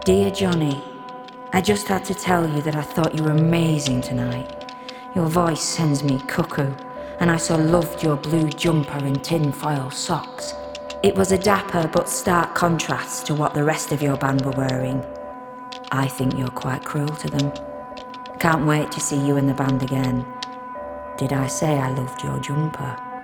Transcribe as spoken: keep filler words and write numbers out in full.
Dear Johnny, I just had to tell you that I thought you were amazing tonight. Your voice sends me cuckoo, and I so loved your blue jumper and tinfoil socks. It was a dapper but stark contrast to what the rest of your band were wearing. I think you're quite cruel to them. Can't wait to see you in the band again. Did I say I loved your jumper?